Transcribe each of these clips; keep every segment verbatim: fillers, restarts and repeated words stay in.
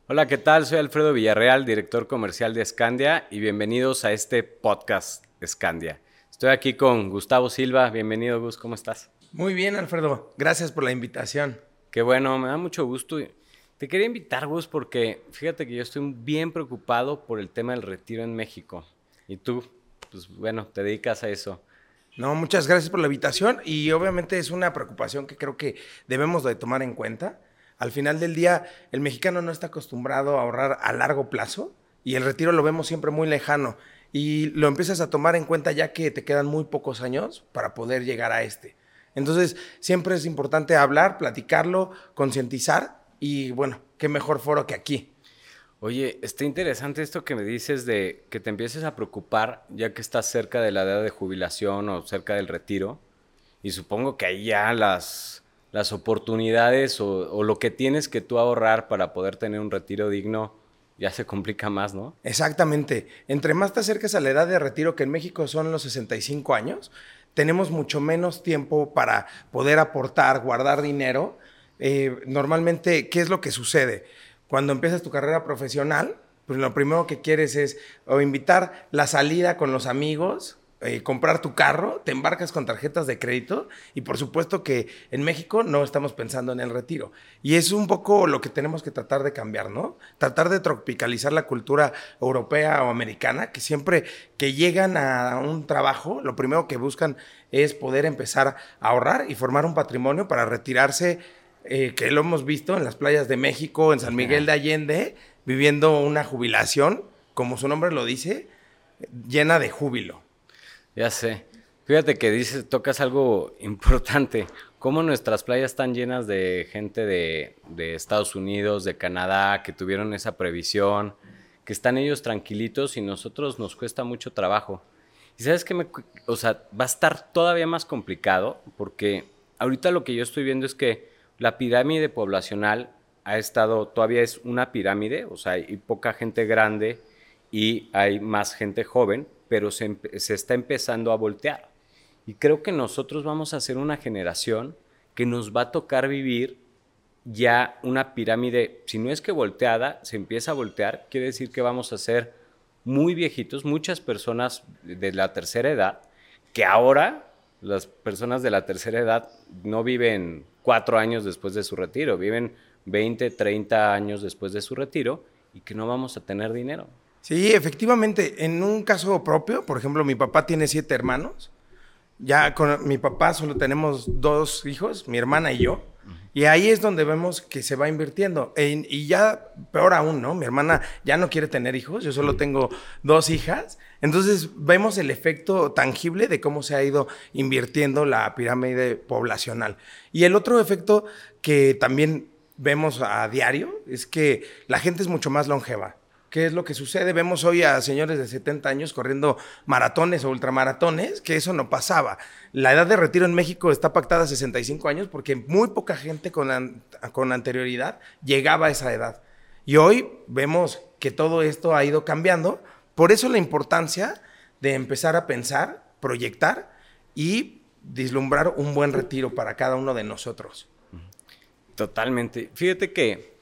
Hola, ¿qué tal? Soy Alfredo Villarreal, director comercial de Scandia, y bienvenidos a este podcast Scandia. Estoy aquí con Gustavo Silva. Bienvenido, Gus, ¿cómo estás? Muy bien, Alfredo. Gracias por la invitación. Qué bueno, me da mucho gusto. Te quería invitar, Gus, porque fíjate que yo estoy bien preocupado por el tema del retiro en México. Y tú, pues bueno, te dedicas a eso. No, muchas gracias por la invitación y obviamente es una preocupación que creo que debemos de tomar en cuenta. Al final del día, el mexicano no está acostumbrado a ahorrar a largo plazo y el retiro lo vemos siempre muy lejano y lo empiezas a tomar en cuenta ya que te quedan muy pocos años para poder llegar a este. Entonces, siempre es importante hablar, platicarlo, concientizar y bueno, qué mejor foro que aquí. Oye, está interesante esto que me dices de que te empieces a preocupar ya que estás cerca de la edad de jubilación o cerca del retiro. Y supongo que ahí ya las, las oportunidades o, o lo que tienes que tú ahorrar para poder tener un retiro digno ya se complica más, ¿no? Exactamente. Entre más te acerques a la edad de retiro, que en México son los sesenta y cinco años, tenemos mucho menos tiempo para poder aportar, guardar dinero. Eh, normalmente, ¿qué es lo que sucede? Cuando empiezas tu carrera profesional, pues lo primero que quieres es o invitar la salida con los amigos, eh, comprar tu carro, te embarcas con tarjetas de crédito y por supuesto que en México no estamos pensando en el retiro. Y es un poco lo que tenemos que tratar de cambiar, ¿no? Tratar de tropicalizar la cultura europea o americana, que siempre que llegan a un trabajo, lo primero que buscan es poder empezar a ahorrar y formar un patrimonio para retirarse, eh, que lo hemos visto en las playas de México, en San Miguel de Allende, viviendo una jubilación, como su nombre lo dice, llena de júbilo. Ya sé. Fíjate que dices, tocas algo importante. Cómo nuestras playas están llenas de gente de, de Estados Unidos, de Canadá, que tuvieron esa previsión, que están ellos tranquilitos y nosotros nos cuesta mucho trabajo. Y sabes que me, cu- o sea, va a estar todavía más complicado porque ahorita lo que yo estoy viendo es que la pirámide poblacional ha estado, todavía es una pirámide, o sea, hay poca gente grande y hay más gente joven, pero se, empe- se está empezando a voltear. Y creo que nosotros vamos a ser una generación que nos va a tocar vivir ya una pirámide, si no es que volteada, se empieza a voltear, quiere decir que vamos a ser muy viejitos, muchas personas de la tercera edad, que ahora las personas de la tercera edad no viven cuatro años después de su retiro, viven veinte, treinta años después de su retiro y que no vamos a tener dinero. Sí, efectivamente, en un caso propio, por ejemplo, mi papá tiene siete hermanos. Ya con mi papá solo tenemos dos hijos, mi hermana y yo. Y ahí es donde vemos que se va invirtiendo. E- y ya, peor aún, ¿no? Mi hermana ya no quiere tener hijos, yo solo tengo dos hijas. Entonces vemos el efecto tangible de cómo se ha ido invirtiendo la pirámide poblacional. Y el otro efecto que también vemos a diario es que la gente es mucho más longeva. ¿Qué es lo que sucede? Vemos hoy a señores de setenta años corriendo maratones o ultramaratones, que eso no pasaba. La edad de retiro en México está pactada a sesenta y cinco años porque muy poca gente con, an con anterioridad llegaba a esa edad. Y hoy vemos que todo esto ha ido cambiando. Por eso la importancia de empezar a pensar, proyectar y vislumbrar un buen retiro para cada uno de nosotros. Totalmente. Fíjate que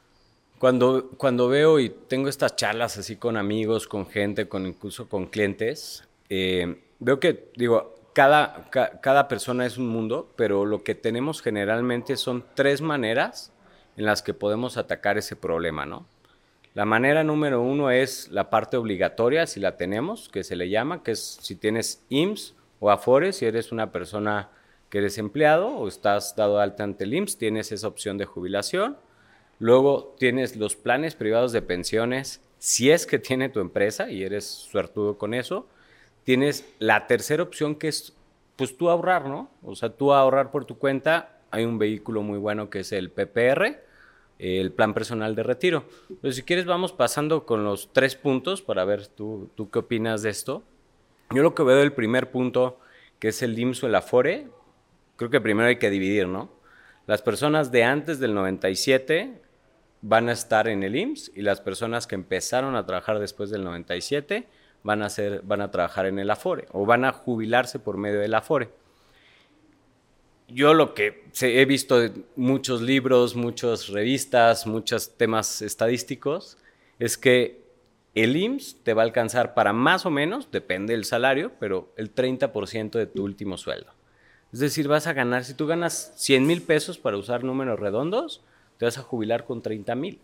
Cuando, cuando veo y tengo estas charlas así con amigos, con gente, con incluso con clientes, eh, veo que, digo, cada, ca- cada persona es un mundo, pero lo que tenemos generalmente son tres maneras en las que podemos atacar ese problema, ¿no? La manera número uno es la parte obligatoria, si la tenemos, que se le llama, que es si tienes I M S S o Afore, si eres una persona que eres empleado o estás dado de alta ante el I M S S, tienes esa opción de jubilación. Luego tienes los planes privados de pensiones, si es que tiene tu empresa y eres suertudo con eso. Tienes la tercera opción que es, pues tú ahorrar, ¿no? O sea, tú ahorrar por tu cuenta. Hay un vehículo muy bueno que es el P P R, el Plan Personal de Retiro. Pero si quieres vamos pasando con los tres puntos para ver tú, tú qué opinas de esto. Yo lo que veo del primer punto, que es el I M S S o el Afore, creo que primero hay que dividir, ¿no? Las personas de antes del noventa y siete van a estar en el I M S S y las personas que empezaron a trabajar después del noventa y siete van a, ser, van a trabajar en el Afore o van a jubilarse por medio del Afore. yo lo que he visto de muchos libros, muchas revistas, muchos temas estadísticos, es que el I M S S te va a alcanzar para más o menos, depende del salario, pero el treinta por ciento de tu último sueldo. Es decir, vas a ganar, si tú ganas cien mil pesos para usar números redondos, te vas a jubilar con treinta mil.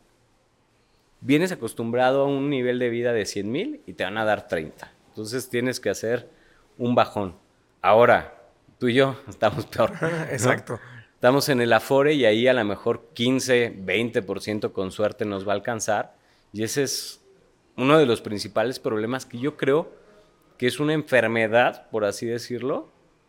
Vienes acostumbrado a un nivel de vida de cien mil y te van a dar treinta. Entonces tienes que hacer un bajón. Ahora, tú y yo estamos peor, ¿no? Exacto. Estamos en el Afore y ahí a lo mejor quince, veinte por ciento con suerte nos va a alcanzar. Y ese es uno de los principales problemas que yo creo que es una enfermedad, por así decirlo,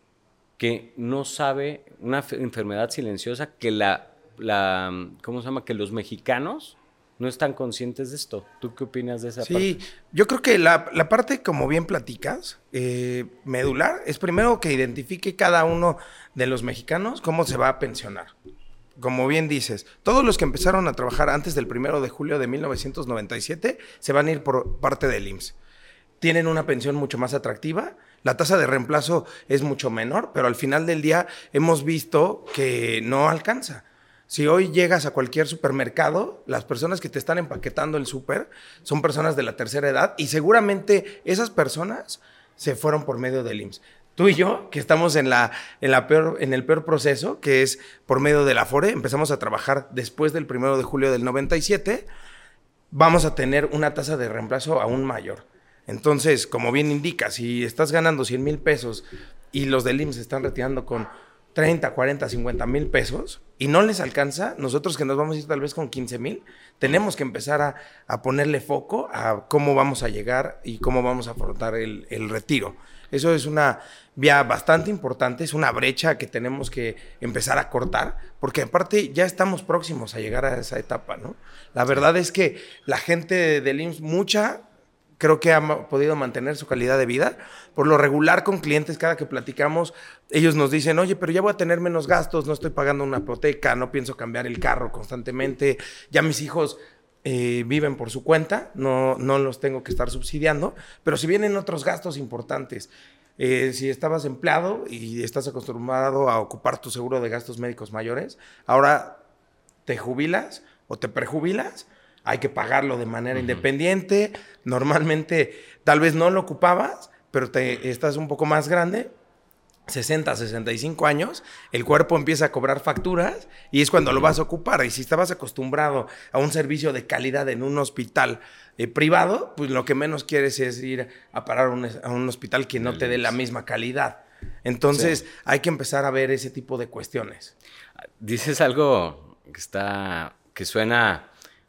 que no sabe, una enfermedad silenciosa que la, la ¿cómo se llama? Que los mexicanos no están conscientes de esto. ¿Tú qué opinas de esa sí, parte? Sí, yo creo que la, la parte, como bien platicas, eh, medular, es primero que identifique cada uno de los mexicanos cómo se va a pensionar. Como bien dices, todos los que empezaron a trabajar antes del primero de julio de mil novecientos noventa y siete se van a ir por parte del I M S S. Tienen una pensión mucho más atractiva, la tasa de reemplazo es mucho menor, pero al final del día hemos visto que no alcanza. Si hoy llegas a cualquier supermercado, las personas que te están empaquetando el súper son personas de la tercera edad y seguramente esas personas se fueron por medio del I M S S. Tú y yo, que estamos en, la, en, la peor, en el peor proceso, que es por medio del Afore, empezamos a trabajar después del primero de julio del noventa y siete, vamos a tener una tasa de reemplazo aún mayor. Entonces, como bien indica, si estás ganando cien mil pesos y los del I M S S están retirando con treinta, cuarenta, cincuenta mil pesos y no les alcanza, nosotros que nos vamos a ir tal vez con quince mil, tenemos que empezar a, a ponerle foco a cómo vamos a llegar y cómo vamos a afrontar el, el retiro. Eso es una vía bastante importante, es una brecha que tenemos que empezar a cortar, porque aparte ya estamos próximos a llegar a esa etapa, ¿no? La verdad es que la gente del I M S S, mucha, creo que ha podido mantener su calidad de vida. Por lo regular con clientes, cada que platicamos, ellos nos dicen, oye, pero ya voy a tener menos gastos, no estoy pagando una hipoteca, no pienso cambiar el carro constantemente, ya mis hijos eh, viven por su cuenta, no, no los tengo que estar subsidiando, pero si vienen otros gastos importantes, eh, si estabas empleado y estás acostumbrado a ocupar tu seguro de gastos médicos mayores, ahora te jubilas o te prejubilas, hay que pagarlo de manera uh-huh. independiente. Normalmente, tal vez no lo ocupabas, pero te, estás un poco más grande, sesenta, sesenta y cinco años, el cuerpo empieza a cobrar facturas y es cuando uh-huh. lo vas a ocupar. Y si estabas acostumbrado a un servicio de calidad en un hospital eh, privado, pues lo que menos quieres es ir a parar un, a un hospital que no te dé la misma calidad. Entonces, sí. hay que empezar a ver ese tipo de cuestiones. Dices algo que está, que suena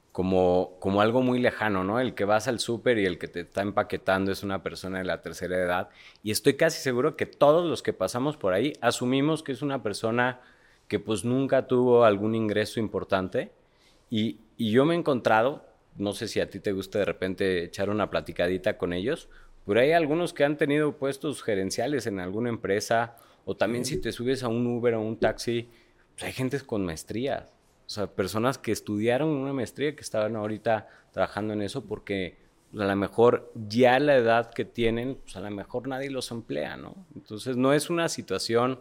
Como, como algo muy lejano, ¿no? El que vas al súper y el que te está empaquetando es una persona de la tercera edad. Y estoy casi seguro que todos los que pasamos por ahí asumimos que es una persona que pues nunca tuvo algún ingreso importante. Y, y yo me he encontrado, no sé si a ti te gusta de repente echar una platicadita con ellos, pero hay algunos que han tenido puestos gerenciales en alguna empresa, o también si te subes a un Uber o un taxi, pues hay gente con maestrías. O sea, personas que estudiaron una maestría que estaban ahorita trabajando en eso porque pues, a lo mejor ya la edad que tienen, pues a lo mejor nadie los emplea, ¿no? Entonces no es una situación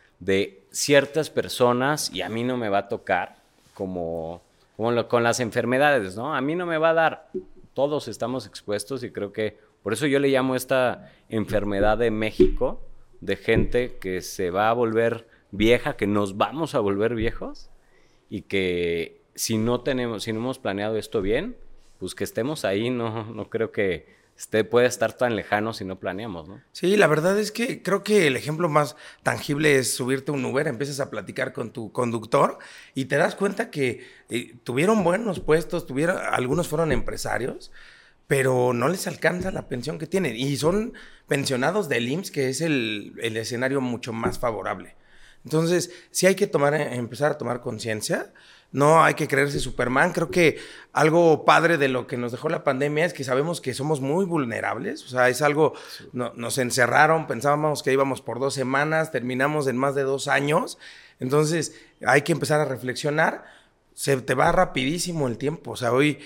de ciertas personas y a mí no me va a tocar como, como lo, con las enfermedades, ¿no? A mí no me va a dar, todos estamos expuestos y creo que por eso yo le llamo esta enfermedad de México, de gente que se va a volver vieja, que nos vamos a volver viejos. Y que si no tenemos, si no hemos planeado esto bien, pues que estemos ahí, no, no creo que esté, pueda estar tan lejano si no planeamos, ¿no? Sí, la verdad es que creo que el ejemplo más tangible es subirte a un Uber, empiezas a platicar con tu conductor y te das cuenta que eh, tuvieron buenos puestos, tuvieron, algunos fueron empresarios, pero no les alcanza la pensión que tienen y son pensionados del I M S S, que es el, el escenario mucho más favorable. Entonces, sí hay que tomar, empezar a tomar conciencia, no hay que creerse Superman. Creo que algo padre de lo que nos dejó la pandemia es que sabemos que somos muy vulnerables, o sea, es algo, sí. no, nos encerraron, pensábamos que íbamos por dos semanas, terminamos en más de dos años, entonces hay que empezar a reflexionar. se te va rapidísimo el tiempo. O sea, hoy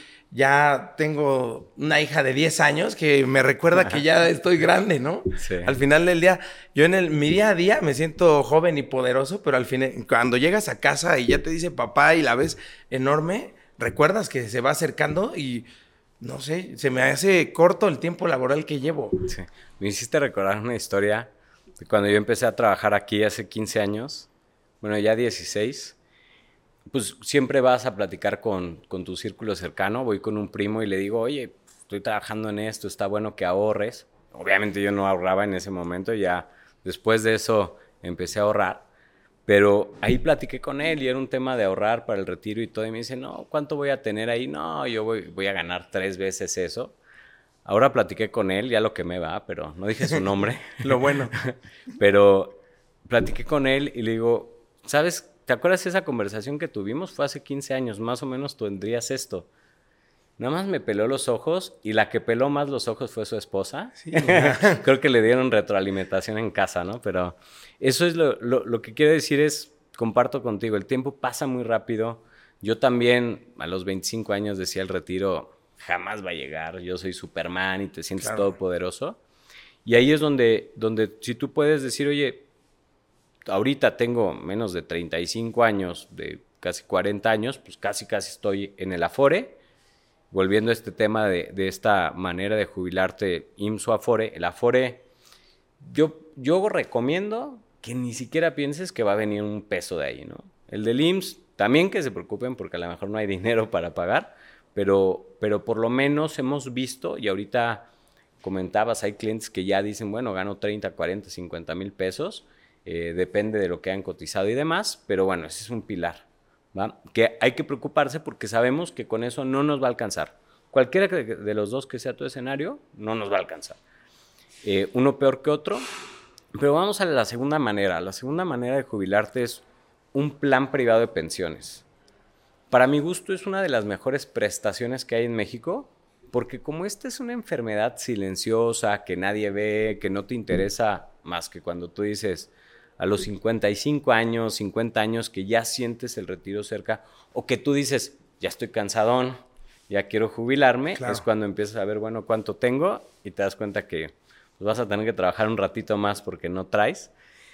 ya tengo una hija de diez años que me recuerda que ya estoy grande, ¿no? Sí. Al final del día, yo en el, mi día a día me siento joven y poderoso, pero al final, cuando llegas a casa y ya te dice papá y la ves enorme, recuerdas que se va acercando y, no sé, se me hace corto el tiempo laboral que llevo. Sí. Me hiciste recordar una historia de cuando yo empecé a trabajar aquí hace quince años, bueno, ya dieciséis. Pues siempre vas a platicar con, con tu círculo cercano. Voy con un primo y le digo, oye, estoy trabajando en esto, está bueno que ahorres. Obviamente yo no ahorraba en ese momento, ya después de eso empecé a ahorrar. Pero ahí platiqué con él y era un tema de ahorrar para el retiro y todo. Y me dice, no, ¿cuánto voy a tener ahí? No, yo voy, voy a ganar tres veces eso. Ahora platiqué con él, ya lo que me va, pero no dije su nombre. Lo bueno. Pero platiqué con él y le digo, ¿sabes? ¿Te acuerdas de esa conversación que tuvimos? Fue hace quince años, más o menos tendrías esto. Nada más me peló los ojos y la que peló más los ojos fue su esposa. Sí. Creo que le dieron retroalimentación en casa, ¿no? Pero eso es lo, lo, lo que quiero decir es, comparto contigo, el tiempo pasa muy rápido. Yo también a los veinticinco años decía el retiro jamás va a llegar, yo soy Superman y te sientes claro. Todopoderoso. Y ahí es donde, donde si tú puedes decir, oye, ahorita tengo menos de treinta y cinco años, de casi cuarenta años, pues casi casi estoy en el Afore. Volviendo a este tema de, de esta manera de jubilarte I M S S o Afore, el Afore, yo, yo recomiendo que ni siquiera pienses que va a venir un peso de ahí, ¿no? El del I M S S, también que se preocupen porque a lo mejor no hay dinero para pagar, pero, pero por lo menos hemos visto, y ahorita comentabas, hay clientes que ya dicen, bueno, gano treinta, cuarenta, cincuenta mil pesos, Eh, depende de lo que hayan cotizado y demás, pero bueno, ese es un pilar, ¿va? Que hay que preocuparse porque sabemos que con eso no nos va a alcanzar. Cualquiera de los dos que sea tu escenario, no nos va a alcanzar. Eh, uno peor que otro, pero vamos a la segunda manera. La segunda manera de jubilarte es un plan privado de pensiones. Para mi gusto es una de las mejores prestaciones que hay en México, porque como esta es una enfermedad silenciosa que nadie ve, que no te interesa más que cuando tú dices a los cincuenta y cinco años, cincuenta años, que ya sientes el retiro cerca, o que tú dices, ya estoy cansadón, ya quiero jubilarme, claro. Es cuando empiezas a ver, bueno, cuánto tengo, y te das cuenta que pues, vas a tener que trabajar un ratito más porque no traes.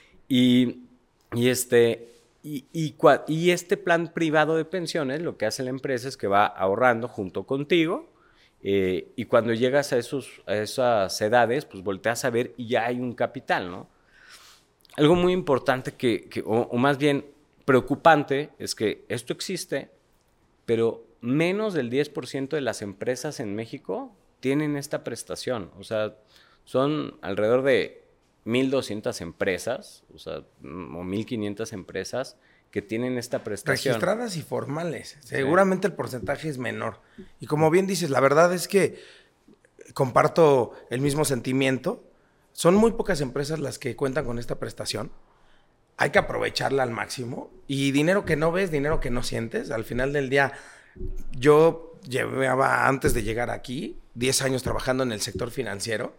Y, y, este, y, y, y este plan privado de pensiones, lo que hace la empresa es que va ahorrando junto contigo, eh, y cuando llegas a, esos, a esas edades, pues volteas a ver y ya hay un capital, ¿no? Algo muy importante que, que o, o más bien preocupante es que esto existe, pero menos del diez por ciento de las empresas en México tienen esta prestación. O sea, son alrededor de mil doscientas empresas, o sea, o mil quinientas empresas que tienen esta prestación. Registradas y formales. Seguramente sí. El porcentaje es menor. Y como bien dices, la verdad es que comparto el mismo sentimiento. Son muy pocas empresas las que cuentan con esta prestación. Hay que aprovecharla al máximo. Y dinero que no ves, dinero que no sientes. Al final del día, yo llevaba, antes de llegar aquí, diez años trabajando en el sector financiero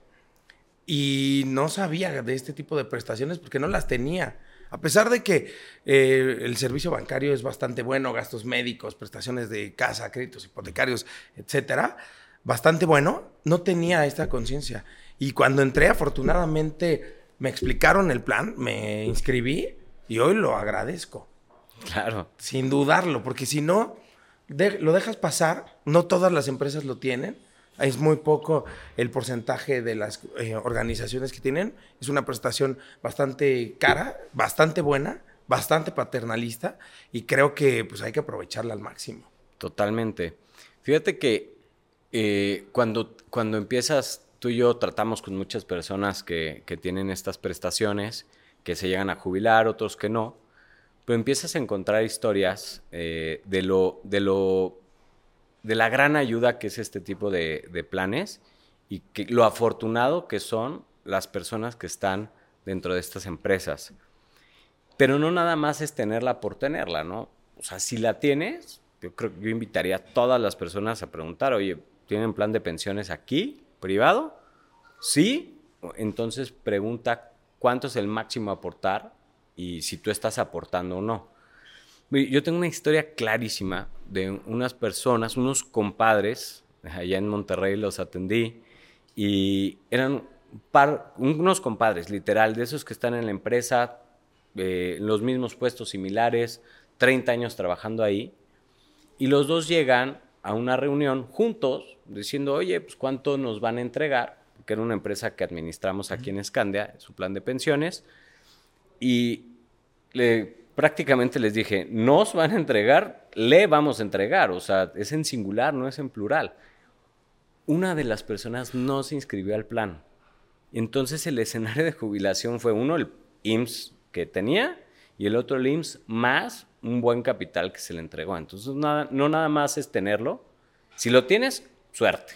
y no sabía de este tipo de prestaciones porque no las tenía. A pesar de que eh, el servicio bancario es bastante bueno, gastos médicos, prestaciones de casa, créditos hipotecarios, etcétera, bastante bueno, no tenía esta conciencia. Y cuando entré, afortunadamente, me explicaron el plan, me inscribí y hoy lo agradezco. Claro. Sin dudarlo, porque si no, de, lo dejas pasar, no todas las empresas lo tienen, es muy poco el porcentaje de las eh, organizaciones que tienen, es una prestación bastante cara, bastante buena, bastante paternalista y creo que pues, hay que aprovecharla al máximo. Totalmente. Fíjate que eh, cuando, cuando empiezas... Tú y yo tratamos con muchas personas que, que tienen estas prestaciones, que se llegan a jubilar, otros que no, pero empiezas a encontrar historias eh, de, lo, de, lo, de la gran ayuda que es este tipo de, de planes y que, lo afortunado que son las personas que están dentro de estas empresas. Pero no nada más es tenerla por tenerla, ¿no? O sea, si la tienes, yo creo que yo invitaría a todas las personas a preguntar, oye, ¿tienen plan de pensiones aquí? ¿Privado? Sí, entonces pregunta cuánto es el máximo a aportar y si tú estás aportando o no. Yo tengo una historia clarísima de unas personas, unos compadres, allá en Monterrey los atendí, y eran par, unos compadres, literal, de esos que están en la empresa, eh, en los mismos puestos similares, treinta años trabajando ahí, y los dos llegan a una reunión juntos, diciendo, oye, pues ¿cuánto nos van a entregar? Que era una empresa que administramos aquí en Scandia, su plan de pensiones, y le, prácticamente les dije, nos van a entregar, le vamos a entregar, o sea, es en singular, no es en plural. Una de las personas no se inscribió al plan. Entonces el escenario de jubilación fue uno, el I M S S que tenía, y el otro el I M S S más un buen capital que se le entregó. Entonces nada, no nada más es tenerlo. Si lo tienes, suerte,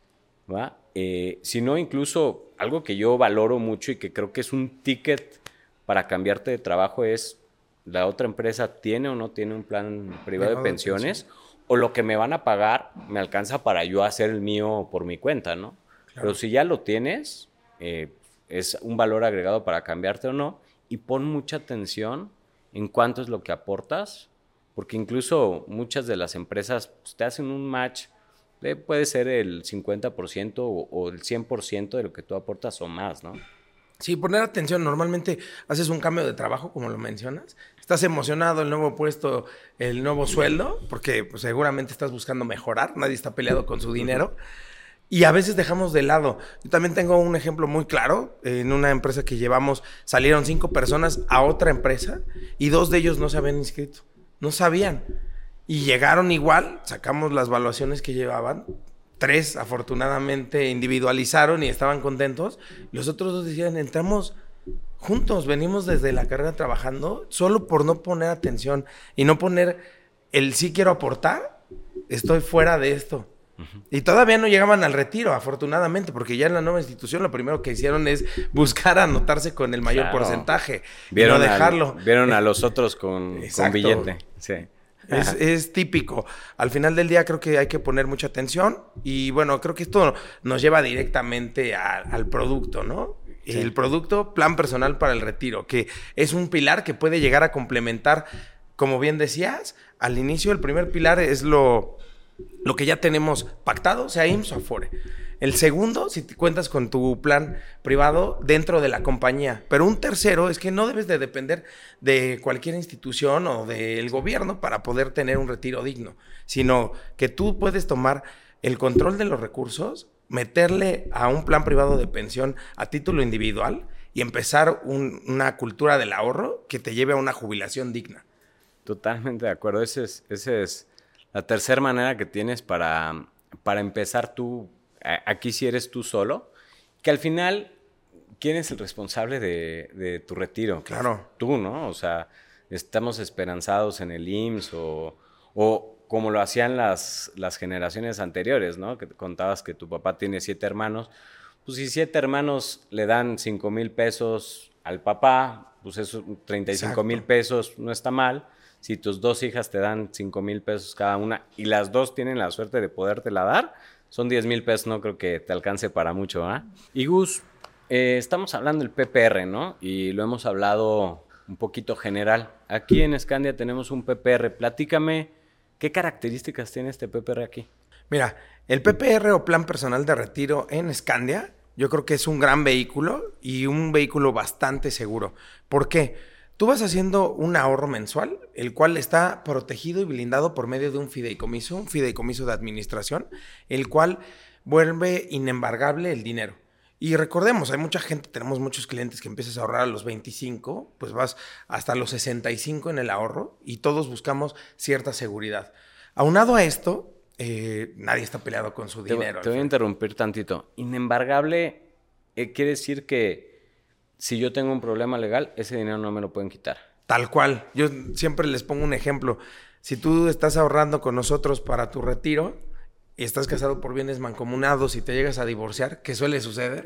¿va? Eh, si no, incluso algo que yo valoro mucho y que creo que es un ticket para cambiarte de trabajo es la otra empresa tiene o no tiene un plan privado de pensiones, o lo que me van a pagar me alcanza para yo hacer el mío por mi cuenta, ¿no? Claro. Pero si ya lo tienes, eh, es un valor agregado para cambiarte o no, y pon mucha atención en cuánto es lo que aportas, porque incluso muchas de las empresas pues, te hacen un match, de, puede ser el cincuenta por ciento o, o el cien por ciento de lo que tú aportas o más, ¿no? Sí, poner atención. Normalmente haces un cambio de trabajo, como lo mencionas. Estás emocionado, el nuevo puesto, el nuevo sueldo, porque pues, seguramente estás buscando mejorar. Nadie está peleado con su dinero. Y a veces dejamos de lado. Yo también tengo un ejemplo muy claro. En una empresa que llevamos, salieron cinco personas a otra empresa y dos de ellos no se habían inscrito. No sabían. Y llegaron igual, sacamos las evaluaciones que llevaban. Tres, afortunadamente, individualizaron y estaban contentos. Los otros dos decían, entramos juntos, venimos desde la carrera trabajando, solo por no poner atención y no poner el sí quiero aportar, estoy fuera de esto. Uh-huh. Y todavía no llegaban al retiro, afortunadamente, porque ya en la nueva institución lo primero que hicieron es buscar anotarse con el mayor claro. porcentaje vieron y no dejarlo. Al, vieron a los otros con, con billete. Sí. Es, es típico. Al final del día creo que hay que poner mucha atención y bueno, creo que esto nos lleva directamente a, al producto, ¿no? Sí. El producto, plan personal para el retiro, que es un pilar que puede llegar a complementar, como bien decías, al inicio el primer pilar es lo, lo que ya tenemos pactado, sea I M S S o Afore. El segundo, si te cuentas con tu plan privado dentro de la compañía. Pero un tercero es que no debes de depender de cualquier institución o del gobierno para poder tener un retiro digno, sino que tú puedes tomar el control de los recursos, meterle a un plan privado de pensión a título individual y empezar un, una cultura del ahorro que te lleve a una jubilación digna. Totalmente de acuerdo. Esa es, esa es la tercera manera que tienes para, para empezar tú. Aquí sí eres tú solo, que al final, ¿quién es el responsable de, de tu retiro? Claro. Tú, ¿no? O sea, estamos esperanzados en el I M S S o, o como lo hacían las, las generaciones anteriores, ¿no? Que te contabas que tu papá tiene siete hermanos. Pues si siete hermanos le dan cinco mil pesos al papá, pues esos treinta y cinco mil pesos no está mal. Si tus dos hijas te dan cinco mil pesos cada una y las dos tienen la suerte de podértela dar, son diez mil pesos, no creo que te alcance para mucho, ¿eh? Y Gus, eh, estamos hablando del P P R, ¿no? Y lo hemos hablado un poquito general. Aquí en Scandia tenemos un P P R. Platícame, ¿qué características tiene este P P R aquí? Mira, el P P R o Plan Personal de Retiro en Scandia, yo creo que es un gran vehículo y un vehículo bastante seguro. ¿Por qué? Tú vas haciendo un ahorro mensual, el cual está protegido y blindado por medio de un fideicomiso, un fideicomiso de administración, el cual vuelve inembargable el dinero. Y recordemos, hay mucha gente, tenemos muchos clientes que empiezas a ahorrar a los veinticinco, pues vas hasta los sesenta y cinco en el ahorro y todos buscamos cierta seguridad. Aunado a esto, eh, nadie está peleado con su te, dinero. Te voy a interrumpir tantito. Inembargable eh, quiere decir que si yo tengo un problema legal, ese dinero no me lo pueden quitar. Tal cual. Yo siempre les pongo un ejemplo. Si tú estás ahorrando con nosotros para tu retiro y estás casado por bienes mancomunados y te llegas a divorciar, que suele suceder,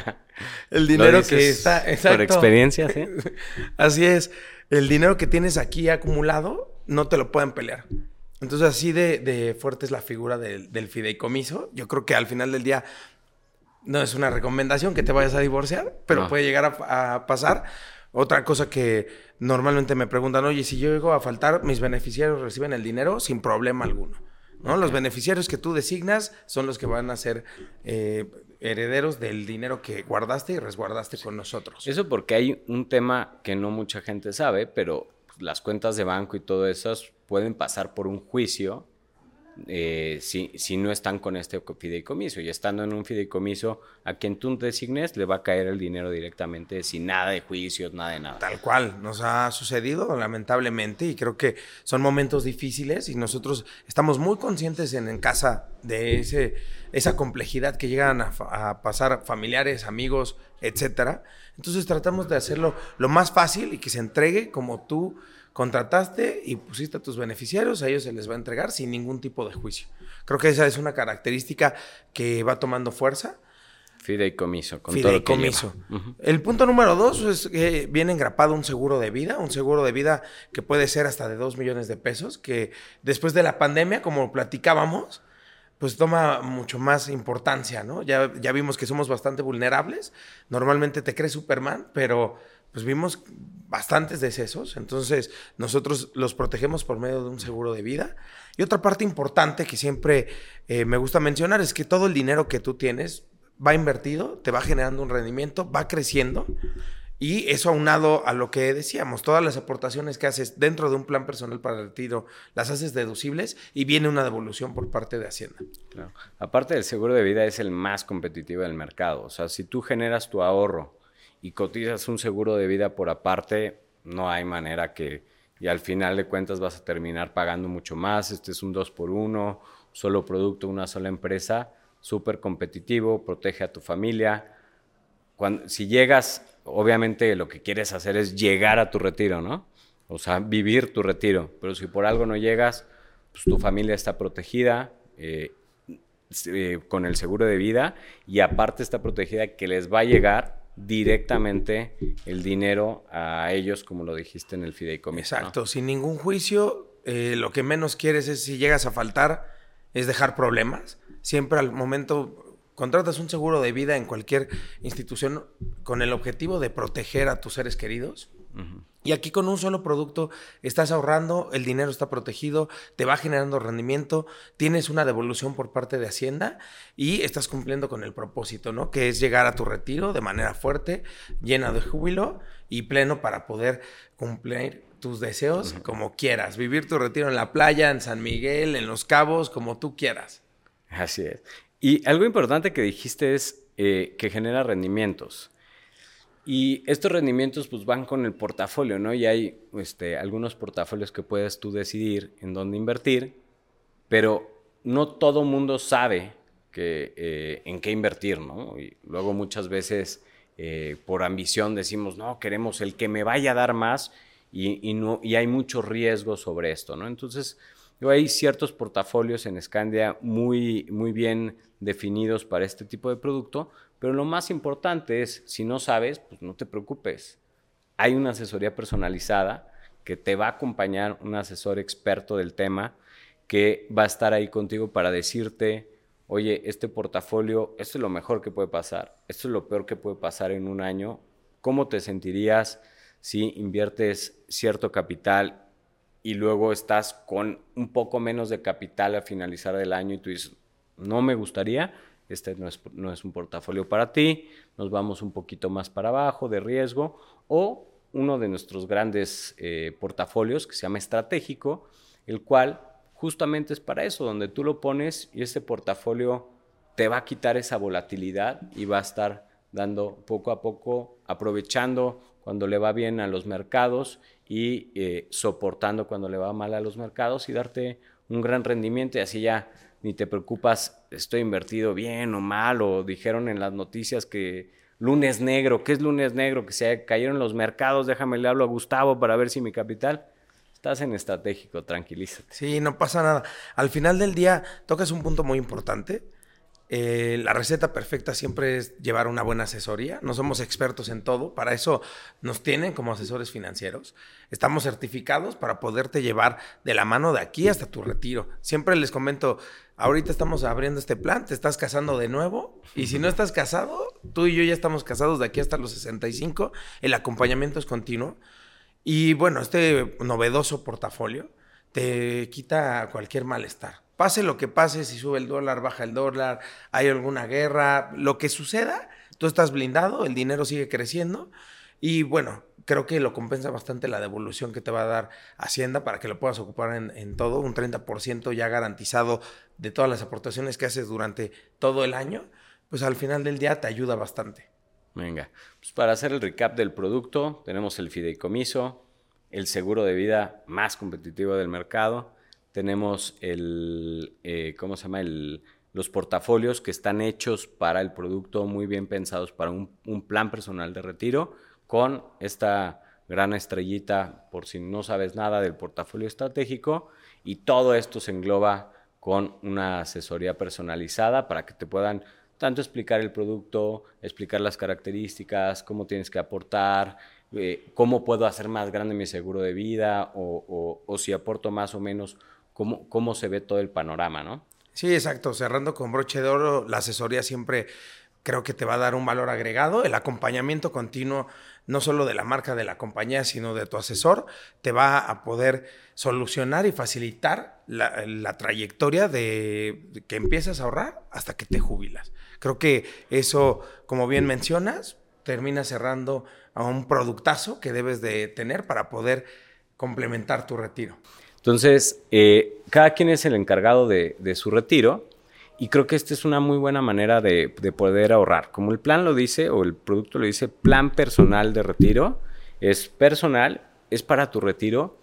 el dinero que está... Exacto. Por experiencia, ¿sí? Así es. El dinero que tienes aquí acumulado no te lo pueden pelear. Entonces, así de, de fuerte es la figura del, del fideicomiso. Yo creo que al final del día... No es una recomendación que te vayas a divorciar, pero no. puede llegar a, a pasar. Otra cosa que normalmente me preguntan, oye, si yo llego a faltar, mis beneficiarios reciben el dinero sin problema alguno, ¿no? Okay. Los beneficiarios que tú designas son los que van a ser eh, herederos del dinero que guardaste y resguardaste con nosotros. Eso porque hay un tema que no mucha gente sabe, pero las cuentas de banco y todo eso pueden pasar por un juicio eh, si, si no están con este fideicomiso. Y estando en un fideicomiso, a quien tú designes le va a caer el dinero directamente sin nada de juicios, nada de nada. Tal cual, nos ha sucedido lamentablemente y creo que son momentos difíciles y nosotros estamos muy conscientes en, en casa de ese, esa complejidad que llegan a, a pasar familiares, amigos, etcétera. Entonces tratamos de hacerlo lo más fácil y que se entregue como tú contrataste y pusiste a tus beneficiarios, a ellos se les va a entregar sin ningún tipo de juicio. Creo que esa es una característica que va tomando fuerza. Fideicomiso, con Fideicomiso. todo lo que lleva. Uh-huh. El punto número dos es que viene engrapado un seguro de vida, un seguro de vida que puede ser hasta de dos millones de pesos, que después de la pandemia, como platicábamos, pues toma mucho más importancia, ¿no? Ya, ya vimos que somos bastante vulnerables. Normalmente te crees Superman, pero pues vimos bastantes decesos. Entonces, nosotros los protegemos por medio de un seguro de vida. Y otra parte importante que siempre eh, me gusta mencionar es que todo el dinero que tú tienes va invertido, te va generando un rendimiento, va creciendo. Y eso aunado a lo que decíamos, todas las aportaciones que haces dentro de un plan personal para el retiro, las haces deducibles y viene una devolución por parte de Hacienda. Claro. Aparte del seguro de vida es el más competitivo del mercado. O sea, si tú generas tu ahorro y cotizas un seguro de vida por aparte, no hay manera que... Y al final de cuentas vas a terminar pagando mucho más. Este es un dos por uno, solo producto, una sola empresa, súper competitivo, protege a tu familia. Cuando, si llegas... Obviamente lo que quieres hacer es llegar a tu retiro, ¿no? O sea, vivir tu retiro. Pero si por algo no llegas, pues tu familia está protegida eh, eh, con el seguro de vida y aparte está protegida que les va a llegar directamente el dinero a ellos, como lo dijiste en el fideicomiso. Exacto, ¿no? Sin ningún juicio. Eh, lo que menos quieres es, si llegas a faltar, es dejar problemas. Siempre al momento... Contratas un seguro de vida en cualquier institución con el objetivo de proteger a tus seres queridos. Uh-huh. Y aquí con un solo producto estás ahorrando, el dinero está protegido, te va generando rendimiento, tienes una devolución por parte de Hacienda y estás cumpliendo con el propósito, ¿no? Que es llegar a tu retiro de manera fuerte, llena de júbilo y pleno para poder cumplir tus deseos uh-huh. como quieras. Vivir tu retiro en la playa, en San Miguel, en Los Cabos, como tú quieras. Así es. Y algo importante que dijiste es eh, que genera rendimientos. Y estos rendimientos pues van con el portafolio, ¿no? Y hay este, algunos portafolios que puedes tú decidir en dónde invertir, pero no todo mundo sabe que, eh, en qué invertir, ¿no? Y luego muchas veces eh, por ambición decimos, no, queremos el que me vaya a dar más y, y, no, y hay mucho riesgo sobre esto, ¿no? Entonces... Hay ciertos portafolios en Scandia muy, muy bien definidos para este tipo de producto, pero lo más importante es, si no sabes, pues no te preocupes. Hay una asesoría personalizada que te va a acompañar, un asesor experto del tema, que va a estar ahí contigo para decirte, oye, este portafolio, esto es lo mejor que puede pasar, esto es lo peor que puede pasar en un año, ¿cómo te sentirías si inviertes cierto capital y luego estás con un poco menos de capital al finalizar el año y tú dices, no me gustaría, este no es, no es un portafolio para ti, nos vamos un poquito más para abajo de riesgo, o uno de nuestros grandes eh, portafolios que se llama estratégico, el cual justamente es para eso, donde tú lo pones y ese portafolio te va a quitar esa volatilidad y va a estar dando poco a poco, aprovechando cuando le va bien a los mercados y eh, soportando cuando le va mal a los mercados y darte un gran rendimiento y así ya ni te preocupas, estoy invertido bien o mal, o dijeron en las noticias que lunes negro, ¿qué es lunes negro? Que se cayeron los mercados, déjame le hablo a Gustavo para ver si mi capital... Estás en estratégico, tranquilízate. Sí, no pasa nada. Al final del día tocas un punto muy importante Eh, la receta perfecta siempre es llevar una buena asesoría. No somos expertos en todo. Para eso nos tienen como asesores financieros. Estamos certificados para poderte llevar de la mano de aquí hasta tu retiro. Siempre les comento, ahorita estamos abriendo este plan, te estás casando de nuevo. Y si no estás casado, tú y yo ya estamos casados de aquí hasta los sesenta y cinco. El acompañamiento es continuo. Y bueno, este novedoso portafolio te quita cualquier malestar. Pase lo que pase, si sube el dólar, baja el dólar, hay alguna guerra, lo que suceda, tú estás blindado, el dinero sigue creciendo y bueno, creo que lo compensa bastante la devolución que te va a dar Hacienda para que lo puedas ocupar en, en todo, un treinta por ciento ya garantizado de todas las aportaciones que haces durante todo el año, pues al final del día te ayuda bastante. Venga, pues para hacer el recap del producto, tenemos el fideicomiso, el seguro de vida más competitivo del mercado. Tenemos el, eh, ¿cómo se llama? El, los portafolios que están hechos para el producto, muy bien pensados para un, un plan personal de retiro, con esta gran estrellita, por si no sabes nada del portafolio estratégico, y todo esto se engloba con una asesoría personalizada para que te puedan tanto explicar el producto, explicar las características, cómo tienes que aportar, eh, cómo puedo hacer más grande mi seguro de vida, o, o, o si aporto más o menos, Cómo, cómo se ve todo el panorama, ¿no? Sí, exacto. Cerrando con broche de oro, la asesoría siempre creo que te va a dar un valor agregado. El acompañamiento continuo, no solo de la marca de la compañía, sino de tu asesor, te va a poder solucionar y facilitar la, la trayectoria de, de que empiezas a ahorrar hasta que te jubilas. Creo que eso, como bien mencionas, termina cerrando a un productazo que debes de tener para poder complementar tu retiro. Entonces, eh, cada quien es el encargado de, de su retiro y creo que esta es una muy buena manera de, de poder ahorrar. Como el plan lo dice, o el producto lo dice, plan personal de retiro, es personal, es para tu retiro.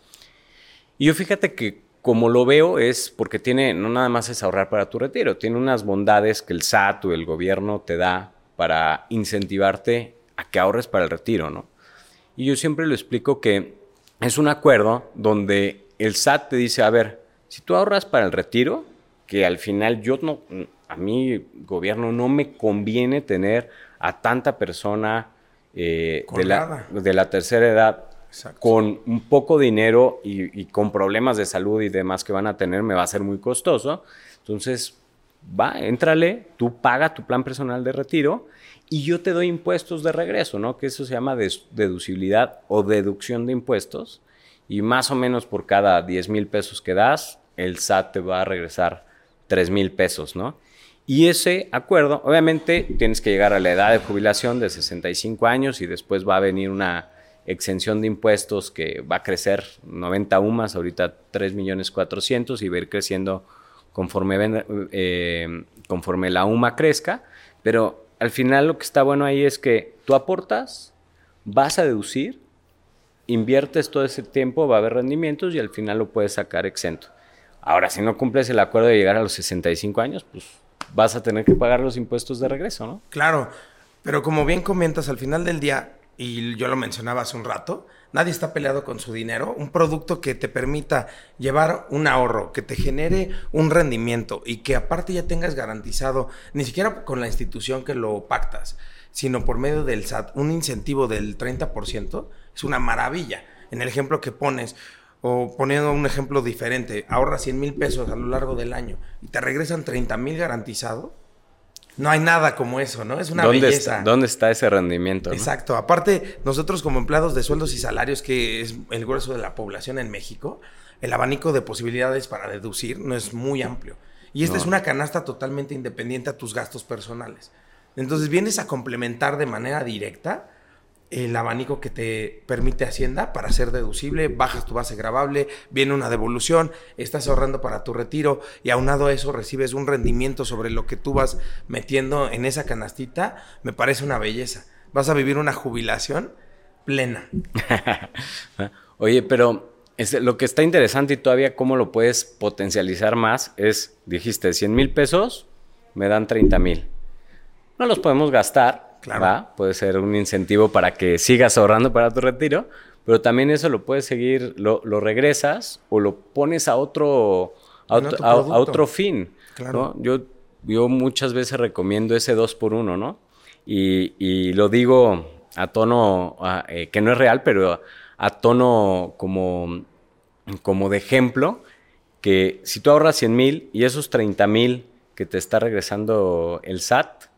Y yo fíjate que como lo veo es porque tiene, no nada más es ahorrar para tu retiro, tiene unas bondades que el S A T o el gobierno te da para incentivarte a que ahorres para el retiro, ¿no? Y yo siempre lo explico que es un acuerdo donde el S A T te dice, a ver, si tú ahorras para el retiro, que al final yo no, a mí, gobierno, no me conviene tener a tanta persona eh, de, la, de la tercera edad. Exacto. Con un poco de dinero y, y con problemas de salud y demás que van a tener, me va a ser muy costoso. Entonces, va, éntrale, tú paga tu plan personal de retiro y yo te doy impuestos de regreso, ¿no? Que eso se llama des- deducibilidad o deducción de impuestos. Y más o menos por cada diez mil pesos que das, el S A T te va a regresar tres mil pesos, ¿no? Y ese acuerdo, obviamente, tienes que llegar a la edad de jubilación de sesenta y cinco años y después va a venir una exención de impuestos que va a crecer noventa U M A S, ahorita tres millones cuatrocientos y va a ir creciendo conforme, eh, conforme la U M A crezca. Pero al final lo que está bueno ahí es que tú aportas, vas a deducir, inviertes todo ese tiempo, va a haber rendimientos y al final lo puedes sacar exento. Ahora, si no cumples el acuerdo de llegar a los sesenta y cinco años, pues vas a tener que pagar los impuestos de regreso, ¿no? Claro, pero como bien comentas, al final del día, y yo lo mencionaba hace un rato, nadie está peleado con su dinero. Un producto que te permita llevar un ahorro, que te genere un rendimiento y que aparte ya tengas garantizado, ni siquiera con la institución que lo pactas, sino por medio del S A T, un incentivo del treinta por ciento, es una maravilla. En el ejemplo que pones, o poniendo un ejemplo diferente, ahorras cien mil pesos a lo largo del año y te regresan treinta mil garantizado. No hay nada como eso, ¿no? Es una ¿Dónde belleza. Está, ¿Dónde está ese rendimiento? ¿No? Exacto. Aparte, nosotros como empleados de sueldos y salarios, que es el grueso de la población en México, el abanico de posibilidades para deducir no es muy amplio. Y esta no. es una canasta totalmente independiente a tus gastos personales. Entonces vienes a complementar de manera directa el abanico que te permite Hacienda para ser deducible, bajas tu base gravable, viene una devolución, estás ahorrando para tu retiro y aunado a eso recibes un rendimiento sobre lo que tú vas metiendo en esa canastita. Me parece una belleza. Vas a vivir una jubilación plena. Oye, pero es, lo que está interesante y todavía cómo lo puedes potencializar más es, dijiste, cien mil pesos, me dan treinta mil. No los podemos gastar. Claro. ¿Va? Puede ser un incentivo para que sigas ahorrando para tu retiro, pero también eso lo puedes seguir, lo, lo regresas o lo pones a otro, a otro, a, a otro fin. Claro. ¿No? Yo yo muchas veces recomiendo ese dos por uno, ¿no? Y, y lo digo a tono, a, eh, que no es real, pero a tono como, como de ejemplo, que si tú ahorras cien mil y esos treinta mil que te está regresando el S A T,